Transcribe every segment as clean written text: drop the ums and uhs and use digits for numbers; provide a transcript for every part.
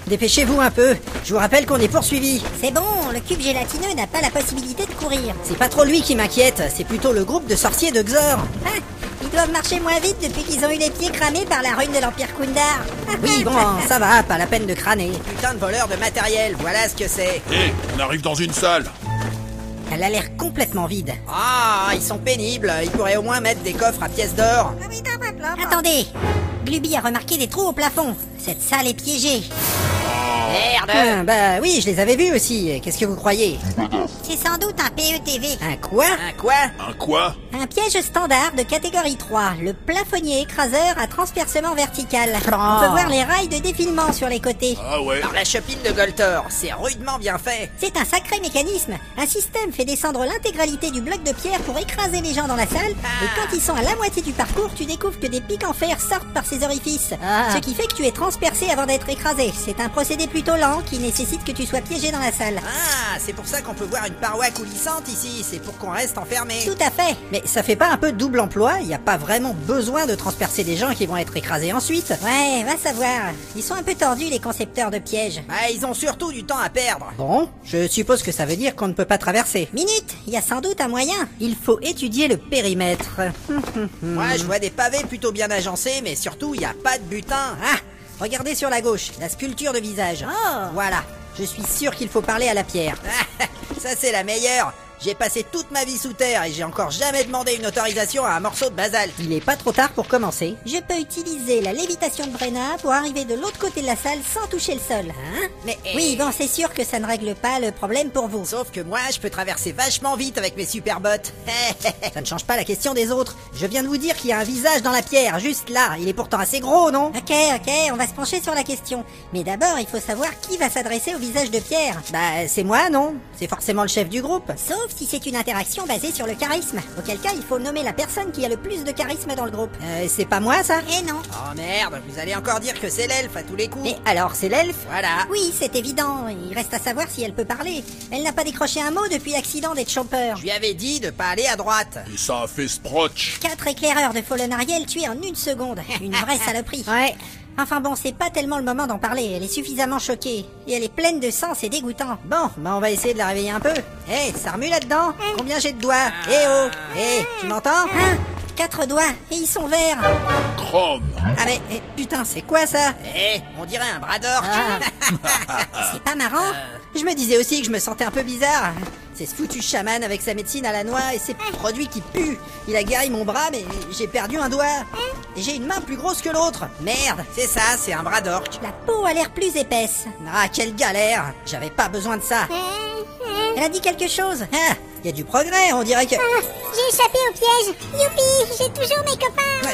dépêchez-vous un peu. Je vous rappelle qu'on est poursuivi. C'est bon, le cube gélatineux n'a pas la possibilité de courir. C'est pas trop lui qui m'inquiète, c'est plutôt le groupe de sorciers de Xor. Ah, ils doivent marcher moins vite depuis qu'ils ont eu les pieds cramés par la rune de l'Empire Kundar. Oui, bon, ça va, pas la peine de crâner. Putain de voleur de matériel, voilà ce que c'est. Hé, on arrive dans une salle. Elle a l'air complètement vide. Ah, ils sont pénibles, ils pourraient au moins mettre des coffres à pièces d'or. Attendez, Gluby a remarqué des trous au plafond. Cette salle est piégée. Merde. Bah oui, je les avais vus aussi, qu'est-ce que vous croyez? C'est sans doute un PETV. Un quoi? Un quoi? Un quoi? Un piège standard de catégorie 3, le plafonnier écraseur à transpercement vertical. On peut voir les rails de défilement sur les côtés. Ah ouais. Par la chopine de Goltor, c'est rudement bien fait. C'est un sacré mécanisme. Un système fait descendre l'intégralité du bloc de pierre pour écraser les gens dans la salle. Et quand ils sont à la moitié du parcours, tu découvres que des pics en fer sortent par ces orifices. Ce qui fait que tu es transpercé avant d'être écrasé. C'est un procédé plutôt lent qui nécessite que tu sois piégé dans la salle. Ah, c'est pour ça qu'on peut voir une paroi coulissante ici. C'est pour qu'on reste enfermé. Tout à fait. Mais ça fait pas un peu double emploi? Il n'y a pas vraiment besoin de transpercer des gens qui vont être écrasés ensuite. Ouais, va savoir. Ils sont un peu tordus, les concepteurs de pièges. Bah, ils ont surtout du temps à perdre. Bon, je suppose que ça veut dire qu'on ne peut pas traverser. Minute, il y a sans doute un moyen. Il faut étudier le périmètre. Moi, je vois des pavés plutôt bien agencés, mais surtout, il n'y a pas de butin. Ah, regardez sur la gauche, la sculpture de visage. Oh. Voilà, je suis sûr qu'il faut parler à la pierre. Ça, c'est la meilleure. J'ai passé toute ma vie sous terre et j'ai encore jamais demandé une autorisation à un morceau de basalte. Il est pas trop tard pour commencer. Je peux utiliser la lévitation de Brenna pour arriver de l'autre côté de la salle sans toucher le sol. Hein? Mais oui, bon, c'est sûr que ça ne règle pas le problème pour vous. Sauf que moi, je peux traverser vachement vite avec mes super bottes. Ça ne change pas la question des autres. Je viens de vous dire qu'il y a un visage dans la pierre, juste là. Il est pourtant assez gros, non? Ok, on va se pencher sur la question. Mais d'abord, il faut savoir qui va s'adresser au visage de pierre. Bah, c'est moi, non? C'est forcément le chef du groupe. Sauf si c'est une interaction basée sur le charisme. Auquel cas, il faut nommer la personne qui a le plus de charisme dans le groupe. C'est pas moi, ça? Eh non. Oh merde, vous allez encore dire que c'est l'elfe à tous les coups. Mais alors, c'est l'elfe? Voilà. Oui, c'est évident. Il reste à savoir si elle peut parler. Elle n'a pas décroché un mot depuis l'accident des Chompers. Je lui avais dit de pas aller à droite. Et ça a fait Sproch. 4 éclaireurs de Fallen Ariel tués en 1 seconde. Une vraie saloperie. Ouais. Enfin bon, c'est pas tellement le moment d'en parler, elle est suffisamment choquée. Et elle est pleine de sang, c'est dégoûtant. Bon, bah on va essayer de la réveiller un peu. Hé, ça remue là-dedans? Combien j'ai de doigts? Eh oh! Hé, tu m'entends? 4 doigts, et ils sont verts. Chrome. Ah mais, putain, c'est quoi ça? Eh, on dirait un bras d'orque. C'est pas marrant? Je me disais aussi que je me sentais un peu bizarre. C'est ce foutu chaman avec sa médecine à la noix et ses produits qui puent. Il a guéri mon bras, mais j'ai perdu un doigt. Et j'ai une main plus grosse que l'autre. Merde, c'est ça, c'est un bras d'orque. La peau a l'air plus épaisse. Ah, quelle galère. J'avais pas besoin de ça. Elle a dit quelque chose. Ah, y a du progrès, on dirait que... J'ai échappé au piège. Youpi, j'ai toujours mes copains.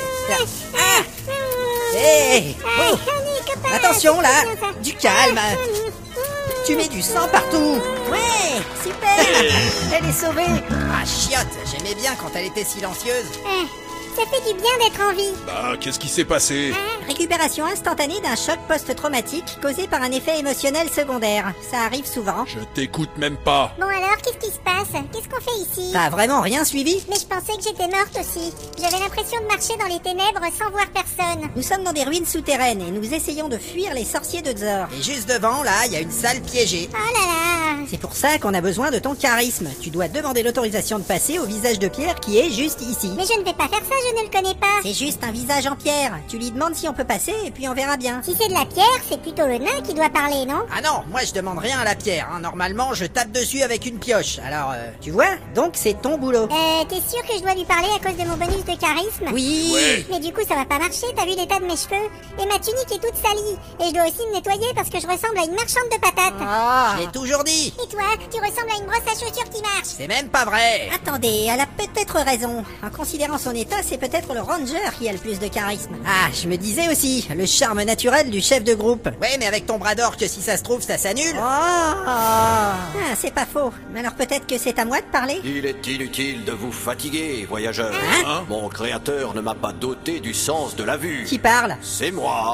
Hé, oh. Attention là, du calme. Tu mets du sang partout. Ouais, super. Elle est sauvée. Ah, chiotte, j'aimais bien quand elle était silencieuse. Ça fait du bien d'être en vie. Bah, qu'est-ce qui s'est passé? Récupération instantanée d'un choc post-traumatique causé par un effet émotionnel secondaire. Ça arrive souvent. Je t'écoute même pas. Bon alors, qu'est-ce qui se passe? Qu'est-ce qu'on fait ici? T'as vraiment rien suivi? Mais je pensais que j'étais morte aussi. J'avais l'impression de marcher dans les ténèbres sans voir personne. Nous sommes dans des ruines souterraines et nous essayons de fuir les sorciers de Xor. Et juste devant, là, il y a une salle piégée. Oh là là! C'est pour ça qu'on a besoin de ton charisme. Tu dois demander l'autorisation de passer au visage de pierre qui est juste ici. Mais je ne vais pas faire ça, je ne le connais pas. C'est juste un visage en pierre. Tu lui demandes si on peut passer et puis on verra bien. Si c'est de la pierre, c'est plutôt le nain qui doit parler, non? Ah non, moi je demande rien à la pierre. Hein. Normalement, je tape dessus avec une pioche. Alors, tu vois? Donc c'est ton boulot. T'es sûr que je dois lui parler à cause de mon bonus de charisme? Oui. Ouais. Mais du coup, ça va pas marcher, t'as vu l'état de mes cheveux? Et ma tunique est toute salie. Et je dois aussi me nettoyer parce que je ressemble à une marchande de patates. Ah, je l'ai toujours dit. Et toi, tu ressembles à une brosse à chaussures qui marche. C'est même pas vrai. Attendez, elle a peut-être raison. En considérant son état, c'est peut-être le ranger qui a le plus de charisme. Ah, je me disais aussi, le charme naturel du chef de groupe. Ouais, mais avec ton bras d'or que si ça se trouve, ça s'annule. Ah, c'est pas faux. Mais alors peut-être que c'est à moi de parler? Il est inutile de vous fatiguer, voyageurs. Hein? Mon créateur ne m'a pas doté du sens de la vue. Qui parle? C'est moi.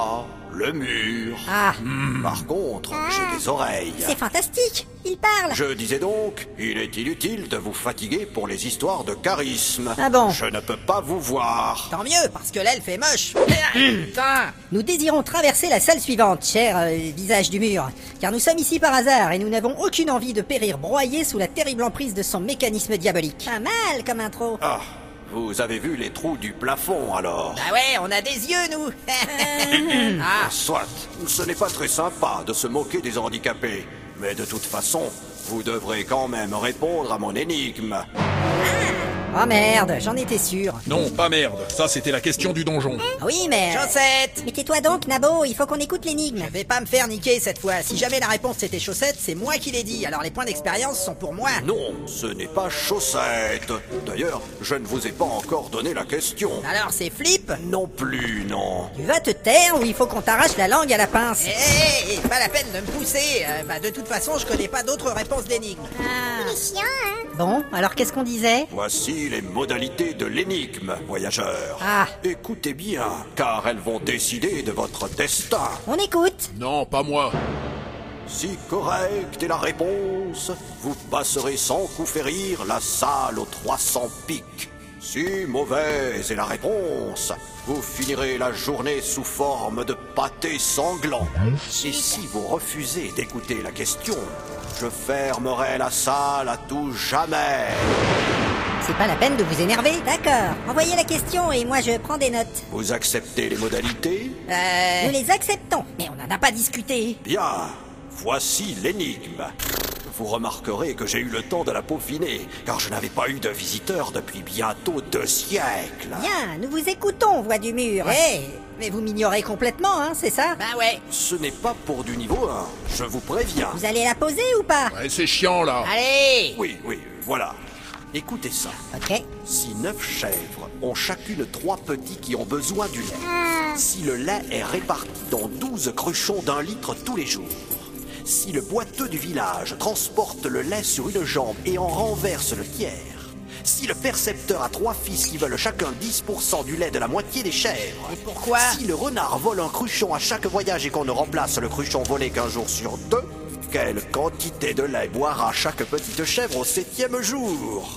le mur. Ah, Par contre, j'ai des oreilles. c'est fantastique. Il parle. Je disais donc, il est inutile de vous fatiguer pour les histoires de charisme. Ah bon? Je ne peux pas vous voir. Tant mieux, parce que l'elfe est moche. Putain. Nous désirons traverser la salle suivante, cher visage du mur, car nous sommes ici par hasard et nous n'avons aucune envie de périr broyés sous la terrible emprise de son mécanisme diabolique. Pas mal comme intro. Ah, vous avez vu les trous du plafond alors? Bah ouais, on a des yeux, nous. Ah, Soit, ce n'est pas très sympa de se moquer des handicapés, mais de toute façon, vous devrez quand même répondre à mon énigme. oh merde, j'en étais sûr. Non, pas merde. Ça, c'était la question du donjon. Oui, mais... Chaussette. Mais tais-toi donc, Nabo, il faut qu'on écoute l'énigme. Je vais pas me faire niquer cette fois. Si jamais la réponse c'était chaussette, c'est moi qui l'ai dit. Alors les points d'expérience sont pour moi. Non, ce n'est pas chaussette. D'ailleurs, je ne vous ai pas encore donné la question. Alors c'est flip. Non plus, non. Tu vas te taire ou il faut qu'on t'arrache la langue à la pince. Pas la peine de me pousser. De toute façon, je connais pas d'autres réponses d'énigmes. Il est chiant, hein. Bon, alors qu'est-ce qu'on disait? Voici les modalités de l'énigme, voyageurs. Ah. Écoutez bien, car elles vont décider de votre destin. On écoute. Non, pas moi. Si correcte est la réponse, vous passerez sans coup férir la salle aux 300 pics. Si mauvaise est la réponse, vous finirez la journée sous forme de pâté sanglant. Et si vous refusez d'écouter la question, je fermerai la salle à tout jamais. C'est pas la peine de vous énerver. D'accord. Envoyez la question et moi je prends des notes. Vous acceptez les modalités? Nous les acceptons. Mais on n'en a pas discuté. Bien, voici l'énigme. Vous remarquerez que j'ai eu le temps de la peaufiner, car je n'avais pas eu de visiteurs depuis bientôt 2 siècles. Bien, nous vous écoutons, voix du mur. Mais vous m'ignorez complètement, hein, c'est ça? Bah ouais. Ce n'est pas pour du niveau 1, je vous préviens. Vous allez la poser ou pas? Ouais, c'est chiant, là. Allez. Oui, voilà. Écoutez ça. Ok. Si 9 chèvres ont chacune 3 petits qui ont besoin du lait, si le lait est réparti dans 12 cruchons d'1 litre tous les jours, si le boiteux du village transporte le lait sur une jambe et en renverse le tiers, si le percepteur a 3 fils qui veulent chacun 10% du lait de la moitié des chèvres, Et pourquoi? si le renard vole un cruchon à chaque voyage et qu'on ne remplace le cruchon volé qu'1 jour sur 2, quelle quantité de lait boira chaque petite chèvre au 7e jour?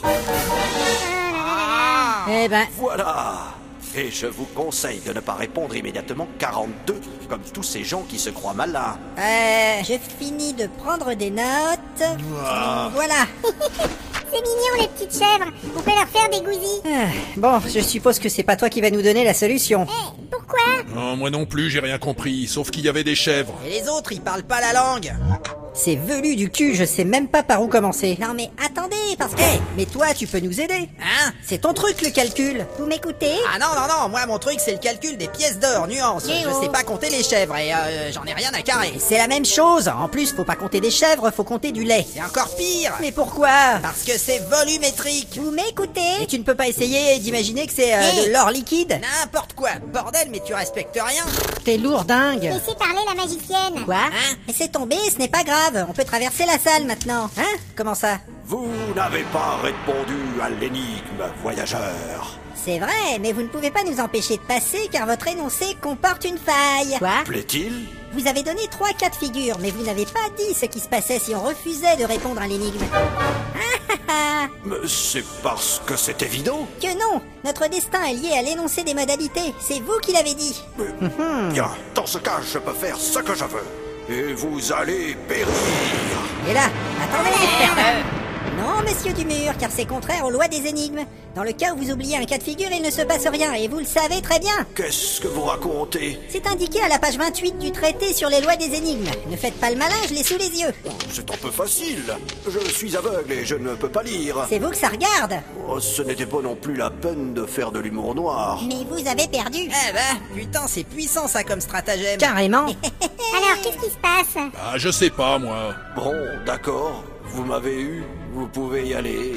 Eh ben, Voilà. Et je vous conseille de ne pas répondre immédiatement 42, comme tous ces gens qui se croient malins. Je finis de prendre des notes. Voilà. C'est mignon, les petites chèvres. On peut leur faire des gousis. bon, je suppose que c'est pas toi qui va nous donner la solution. Pourquoi? Non, moi non plus, j'ai rien compris. Sauf qu'il y avait des chèvres. Et les autres, ils parlent pas la langue. C'est velu du cul, je sais même pas par où commencer. Non mais attendez, parce que... Mais toi, tu peux nous aider. Hein? C'est ton truc, le calcul. Vous m'écoutez? Ah non, moi mon truc c'est le calcul des pièces d'or, nuance. Eh Je oh. sais pas compter les chèvres et j'en ai rien à carrer. C'est la même chose, en plus faut pas compter des chèvres, faut compter du lait. C'est encore pire. Mais pourquoi? Parce que c'est volumétrique. Vous m'écoutez? Et tu ne peux pas essayer d'imaginer que c'est de l'or liquide? N'importe quoi, bordel, mais tu respectes rien. T'es lourdingue. Laissez parler la magicienne. Quoi? Hein? Laissez tomber, ce n'est pas grave. On peut traverser la salle maintenant. Hein? Comment ça? Vous n'avez pas répondu à l'énigme, voyageurs. C'est vrai, mais vous ne pouvez pas nous empêcher de passer car votre énoncé comporte une faille. Quoi? Plaît-il? Vous avez donné 3 cas de figure, mais vous n'avez pas dit ce qui se passait si on refusait de répondre à l'énigme. Mais c'est parce que c'est évident. Que non, notre destin est lié à l'énoncé des modalités. C'est vous qui l'avez dit. Bien, dans ce cas, je peux faire ce que je veux. Et vous allez périr. Et là, attendez. Non, messieurs du mur, car c'est contraire aux lois des énigmes. Dans le cas où vous oubliez un cas de figure, il ne se passe rien, et vous le savez très bien. Qu'est-ce que vous racontez? C'est indiqué à la page 28 du traité sur les lois des énigmes. Ne faites pas le malin, je l'ai sous les yeux. C'est un peu facile. Je suis aveugle et je ne peux pas lire. C'est vous que ça regarde. Oh, ce n'était pas non plus la peine de faire de l'humour noir. Mais vous avez perdu. Eh ben, putain, c'est puissant ça comme stratagème. Carrément. Alors, qu'est-ce qui se passe? Bah, je sais pas, moi. Bon, d'accord. Vous m'avez eu. Vous pouvez y aller.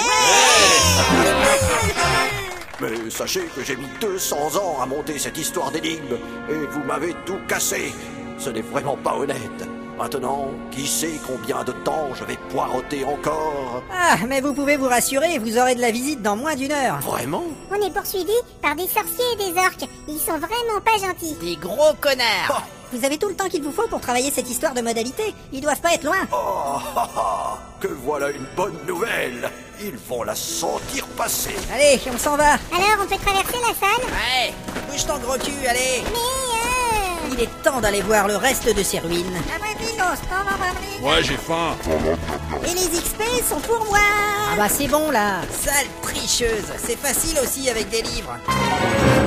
Mais sachez que j'ai mis 200 ans à monter cette histoire d'énigme et vous m'avez tout cassé. Ce n'est vraiment pas honnête. Maintenant, qui sait combien de temps je vais poireauter encore? Ah, mais vous pouvez vous rassurer, vous aurez de la visite dans moins d'1 heure. Vraiment? On est poursuivis par des sorciers et des orques. Ils sont vraiment pas gentils. Des gros connards. Vous avez tout le temps qu'il vous faut pour travailler cette histoire de modalité. Ils doivent pas être loin. Oh, que voilà une bonne nouvelle. Ils vont la sentir passer. Allez, on s'en va. Alors, on peut traverser la salle? Ouais, bouge ton gros cul, allez. Mais Il est temps d'aller voir le reste de ces ruines. Ouais, j'ai faim. Et les XP sont pour moi. Ah bah c'est bon là. Sale tricheuse, c'est facile aussi avec des livres.